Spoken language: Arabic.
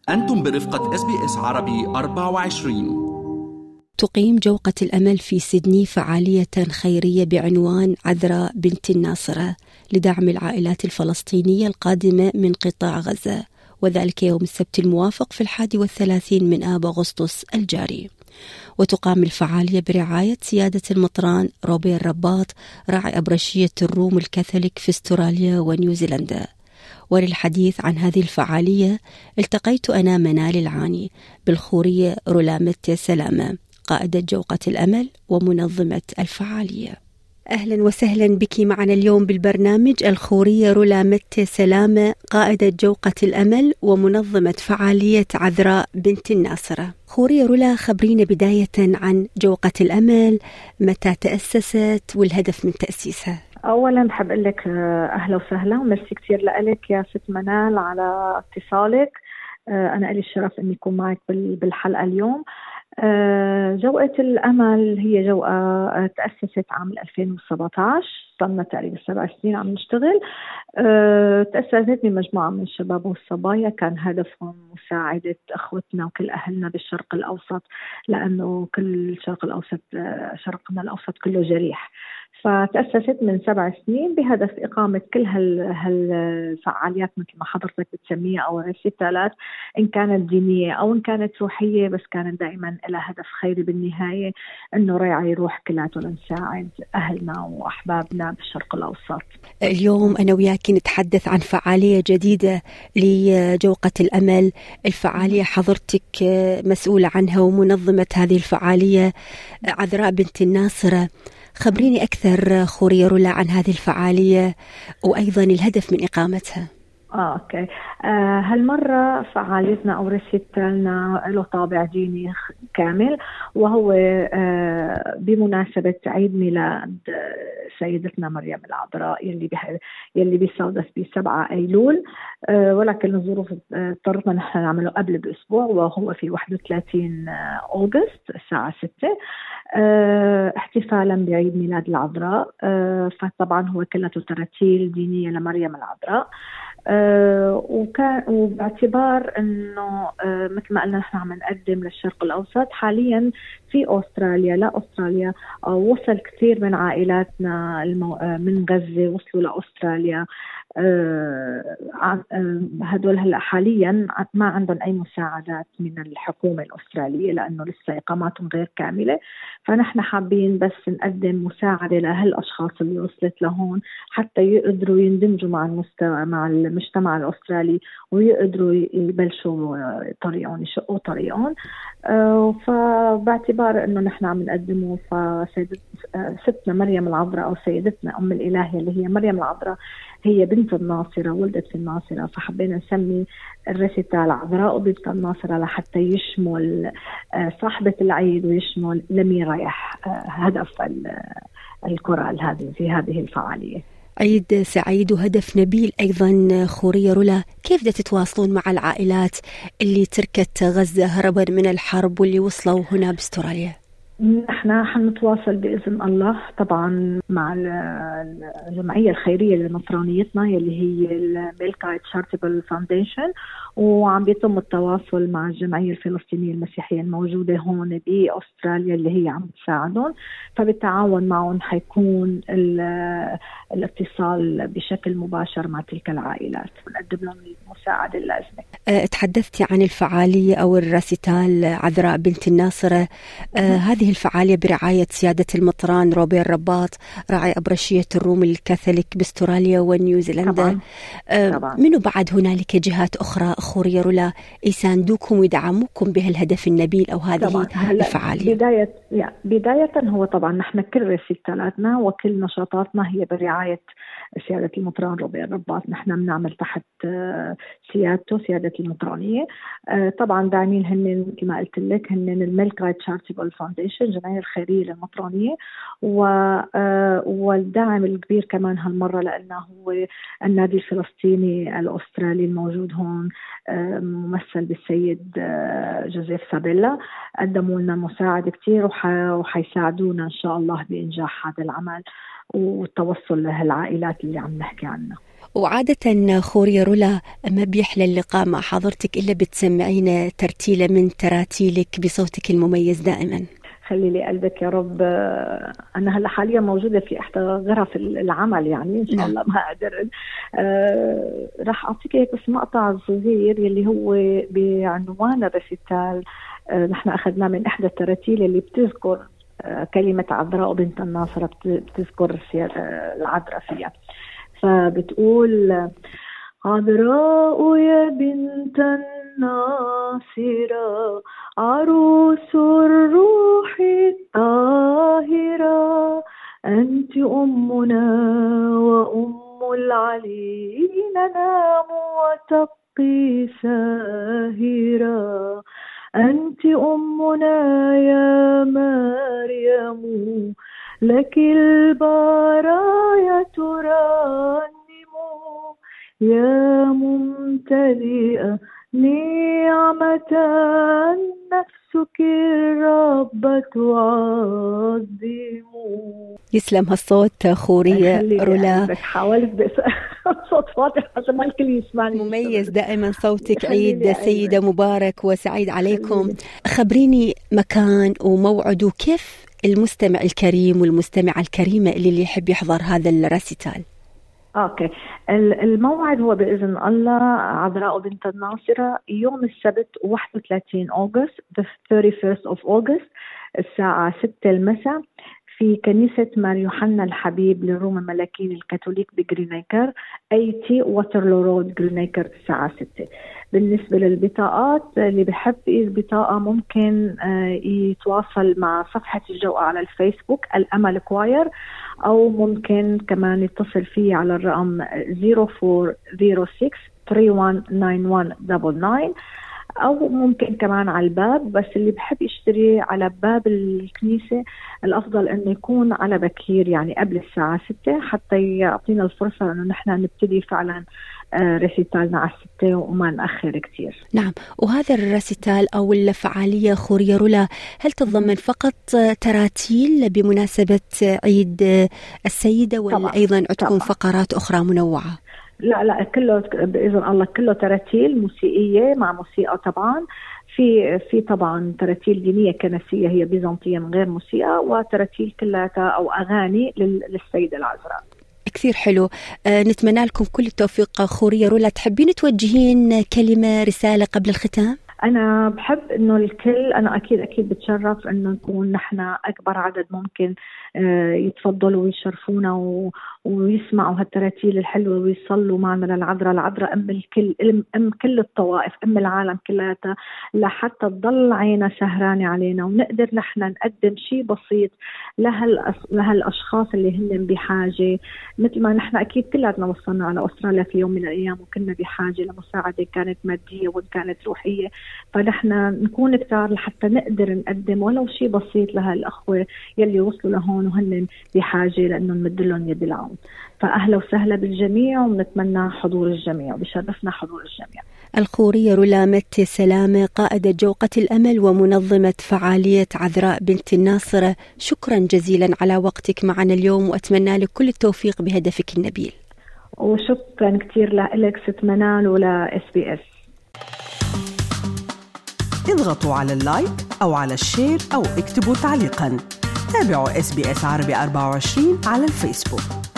أنتم برفقة SBS عربي 24. تقيم جوقة الأمل في سيدني فعالية خيرية بعنوان عذراء بنت الناصرة لدعم العائلات الفلسطينية القادمة من قطاع غزة، وذلك يوم السبت الموافق في 31 من آب أغسطس الجاري. وتقام الفعالية برعاية سيادة المطران روبير رباط راعي أبرشية الروم الكاثوليك في استراليا ونيوزيلندا. وللحديث عن هذه الفعالية التقيت أنا منال العاني بالخورية رولامت سلامة قائدة جوقة الأمل ومنظمة الفعالية. أهلا وسهلا بك معنا اليوم بالبرنامج الخورية رولامت سلامة قائدة جوقة الأمل ومنظمة فعالية عذراء بنت الناصرة. خورية رولا، خبرينا بداية عن جوقة الأمل، متى تأسست والهدف من تأسيسها؟ أولا بحب أقول لك أهلا وسهلا وميرسي كثير لك يا ست منال على اتصالك. أنا لي الشرف أني أكون معك بالحلقة اليوم. جوقة الأمل هي جوقة تأسست عام 2017، صرنا تقريبا 7 سنين عم نشتغل. تأسست بمجموعة من الشباب والصبايا كان هدفهم مساعدة أخوتنا وكل أهلنا بالشرق الأوسط، لأنه كل شرقنا الأوسط كله جريح. فتأسست من 7 سنين بهدف إقامة كل هالفعاليات مثل ما حضرتك بتسميها أو الرسالات، إن كانت دينية أو إن كانت روحية، بس كانت دائما لها هدف خيري بالنهاية، إنه راعي روح كلاتنا لنساعد أهلنا وأحبابنا بالشرق الأوسط. اليوم أنا وياك نتحدث عن فعالية جديدة لجوقة الأمل. الفعالية حضرتك مسؤولة عنها ومنظمة هذه الفعالية عذراء بنت الناصرة. خبريني أكثر خورية رولا عن هذه الفعالية وأيضا الهدف من إقامتها. أوكي. هالمرة فعاليتنا أو رسالتنا له طابع ديني كامل، وهو بمناسبة عيد ميلاد سيدتنا مريم العذراء يلي بيصادف ب7 أيلول، ولكن الظروف اضطرتنا نحن نعمله قبل بأسبوع، وهو في 31 أغسطس الساعة 6 احتفالا بعيد ميلاد العذراء. فطبعا هو كله تراتيل دينية لمريم العذراء. وباعتبار انه مثل ما قلنا نحن عم نقدم للشرق الاوسط حاليا في استراليا وصل كثير من عائلاتنا من غزة وصلوا لاستراليا. هدول هلا حاليا ما عندهم اي مساعدات من الحكومة الاسترالية لانه لسه اقاماتهم غير كاملة، فنحن حابين بس نقدم مساعدة لهالاشخاص اللي وصلت لهون حتى يقدروا يندمجوا مع المجتمع الأسترالي ويقدروا يبلشوا طريقهم يشقوا طريقهم. فباعتبار أنه نحن عم نقدمه ستنا مريم العذراء أو سيدتنا أم الإله اللي هي مريم العذراء هي بنت الناصرة، ولدت في الناصرة، فحبينا نسمي الرسالة عذراء بنت الناصرة لحتى يشمل صاحبة العيد ويشمل لمي رايح هدف الكرة في هذه الفعالية. عيد سعيد وهدف نبيل أيضا. خورية رولا، كيف بدأت تتواصلون مع العائلات اللي تركت غزة هربا من الحرب واللي وصلوا هنا باستراليا؟ نحن حنتواصل بإذن الله طبعا مع الجمعية الخيرية لنصرانيتنا يلي هي الميلكايت شارتبل فاونديشن، وعم بيتم التواصل مع الجمعية الفلسطينية المسيحية الموجودة هون بأستراليا اللي هي عم تساعدهم، فبالتعاون معهم حيكون الاتصال بشكل مباشر مع تلك العائلات ونقدم لهم المساعدة اللازمة. تحدثتي عن الفعالية أو الرسالة عذراء بنت الناصرة. هذه الفعالية برعاية سيادة المطران روبير رباط راعي أبرشية الروم الكاثوليك باستراليا ونيوزيلندا. طبعاً. منو بعد هنالك جهات أخرى خورية رولا يساندوكم ويدعموكم بهالهدف النبيل أو هذه الفعالية؟ بداية هو طبعا نحن كل رسالتنا وكل نشاطاتنا هي برعاية سيادة المطران روبير رباط. نحن بنعمل تحت سيادته سيادة المطرانية. طبعا داعمين هن مثل ما قلت لك هن الميلكايت شارتبل فاونديشن الجمعية الخيرية للمطرانية، والدعم الكبير كمان هالمرة لأنه هو النادي الفلسطيني الأسترالي الموجود هون ممثل بالسيد جوزيف سابيلا. قدموا لنا مساعدة كتير وحيساعدونا إن شاء الله بإنجاح هذا العمل والتوصل لهالعائلات اللي عم نحكي عنها. وعادة خورية رولا ما بيحلى اللقاء مع حضرتك إلا بتسمعينا ترتيلة من تراتيلك بصوتك المميز دائما. خلي لي قلبك يا رب. أنا هلا حاليا موجودة في إحدى غرف العمل، يعني إن شاء الله ما أقدر. راح أعطيك هيك بس مقطع صغير يلي هو بعنوان الريسيتال. نحن أخذناه من إحدى التراتيل اللي بتذكر كلمة عذراء بنت الناصرة، بتذكر العذراء فيها. فبتقول: عذراء يا بنت الناصرة، عروس الروح الطاهرة، أنت أمنا وأم العلي، ننام وتبقي ساهرة. أنت أمنا يا مريم، لك البرايا ترنم، يا ممتلئة نعمة، نفسك الرب تعظم. يسلم هالصوت خورية رولا. حاولت صوت فاتح عشان ما الكل يسمعني. مميز دائما صوتك. عيد سيدة مبارك وسعيد عليكم. خبريني مكان وموعد وكيف المستمع الكريم والمستمعة الكريمة اللي يحب يحضر هذا الريسيتال. اوكي، الموعد هو باذن الله عذراء بنت الناصرة يوم السبت 31 أغسطس، the 31st of August، الساعة 6 المساء في كنيسة مار يوحنا الحبيب للروم الملكيين الكاثوليك بجرينيكر 80 واترلو رود جرينيكر، الساعة 6. بالنسبة للبطاقات، اللي بحب بطاقة ممكن يتواصل مع صفحة الجوقة على الفيسبوك الأمل كواير، أو ممكن كمان يتصل فيه على الرقم 0406-319199، أو ممكن كمان على الباب. بس اللي بحب يشتري على باب الكنيسة الأفضل أنه يكون على بكير، يعني قبل الساعة 6، حتى يعطينا الفرصة أنه نحن نبتدي فعلا ريسيتالنا على 6 وما نأخر كتير. نعم. وهذا الريسيتال أو الفعالية خورية رولا هل تتضمن فقط تراتيل بمناسبة عيد السيدة، ولا أيضا عندكم فقرات أخرى منوعة؟ لا كله بإذن الله كله تراتيل موسيقية مع موسيقى طبعا. في طبعا تراتيل دينية كنسية هي بيزنطية من غير موسيقى، وتراتيل كلها أو أغاني للسيدة العذراء. كثير حلو. نتمنى لكم كل التوفيق خورية رولا. تحبين توجهين كلمة رسالة قبل الختام؟ أنا بحب إنه الكل، أنا أكيد بتشرف إنه نكون نحن أكبر عدد ممكن يتفضلوا ويشرفونا ويسمعوا هالتراتيل الحلوة ويصلوا معنا للعذراء. العذراء أم الكل، أم كل الطوائف، أم العالم كلها، لحتى تضل عينا سهرانة علينا ونقدر نحن نقدم شيء بسيط لهالأشخاص اللي هن بحاجة. مثل ما نحن أكيد كلنا وصلنا على أستراليا في يوم من الأيام وكنا بحاجة لمساعدة كانت مادية وإن كانت روحية، فنحن نكون كتار لحتى نقدر نقدم ولو شيء بسيط لهالأخوة يلي وصلوا لهون وهن بحاجة لأنه نمد لهم يد العون. فأهلا وسهلا بالجميع، ونتمنى حضور الجميع، وبشرفنا حضور الجميع. الخورية رولا متي سلامة، قائدة جوقة الأمل ومنظمة فعالية عذراء بنت الناصرة، شكرا جزيلا على وقتك معنا اليوم، وأتمنى لك كل التوفيق بهدفك النبيل. وشكرا كتير لك ست منال ولا SBS. اضغطوا على اللايك أو على الشير أو اكتبوا تعليقا. تابعوا SBS عربي 24 على الفيسبوك.